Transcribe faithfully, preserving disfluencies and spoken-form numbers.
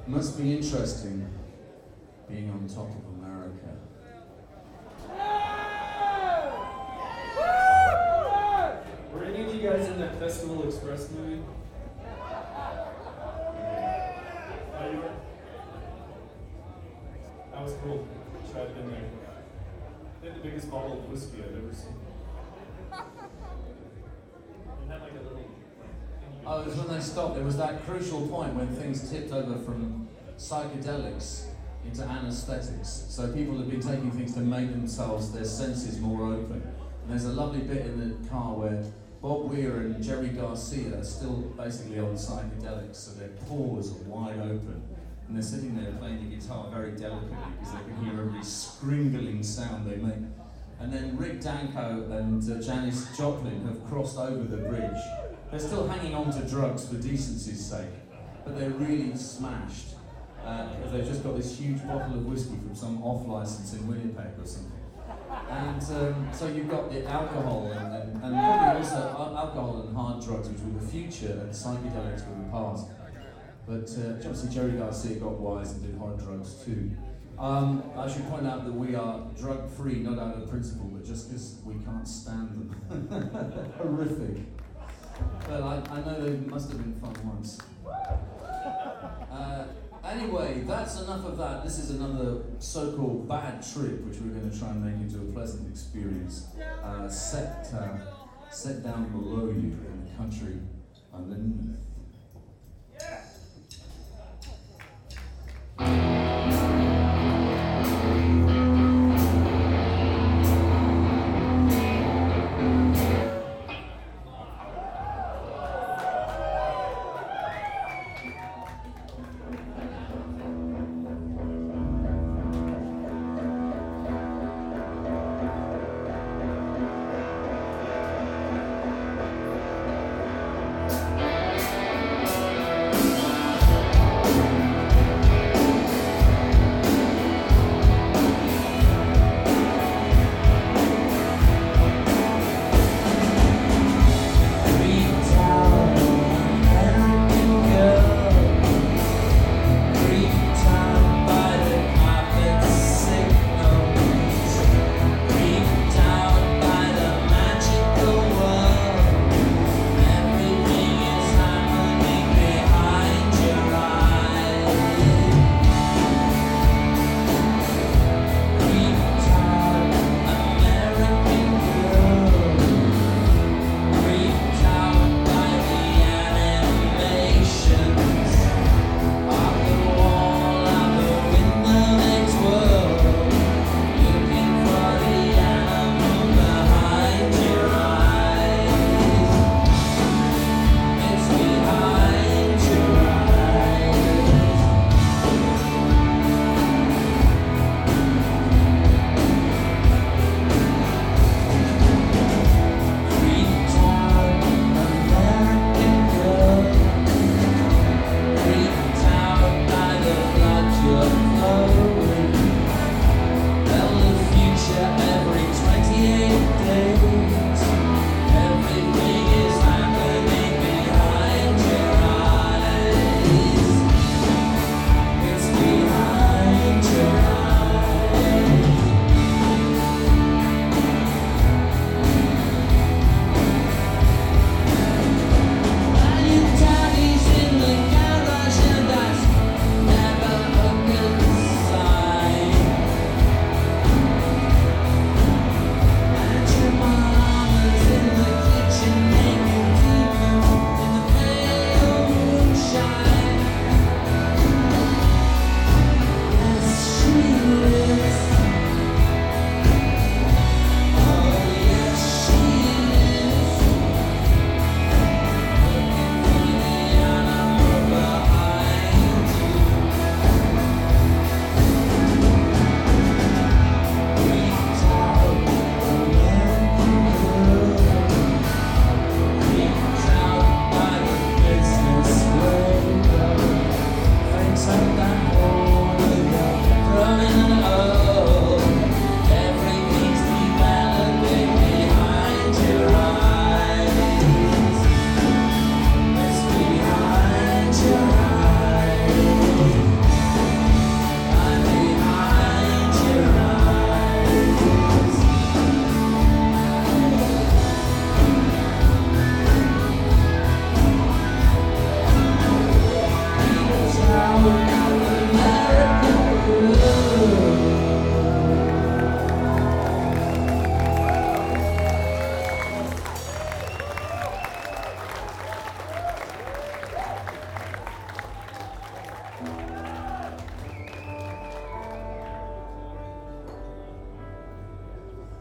Must be interesting being on top of America. Were any of you guys in that Festival Express movie? Oh, you were? That was cool. Should have been there. They had the biggest bottle of whiskey I've ever seen. It had like a little. Oh, it was when they stopped. It was that crucial point when things tipped over from psychedelics into anesthetics. So people have been taking things to make themselves, their senses more open. And there's a lovely bit in the car where Bob Weir and Jerry Garcia are still basically on psychedelics, so their pores are wide open. And they're sitting there playing the guitar very delicately because they can hear every scringling sound they make. And then Rick Danko and uh, Janis Joplin have crossed over the bridge. They're still hanging on to drugs for decency's sake, but they're really smashed uh, because they've just got this huge bottle of whiskey from some off-license in Winnipeg or something. And um, so you've got the alcohol and, and, and probably also alcohol and hard drugs, which were the future, and psychedelics were the past. But uh, obviously Jerry Garcia got wise and did hard drugs too. Um, I should point out that we are drug-free, not out of principle, but just because we can't stand them. Horrific. But I, I know they must have been fun once. Uh, anyway, that's enough of that. This is another so-called bad trip, which we're going to try and make into a pleasant experience. Uh, set, uh, set down below you in the country underneath.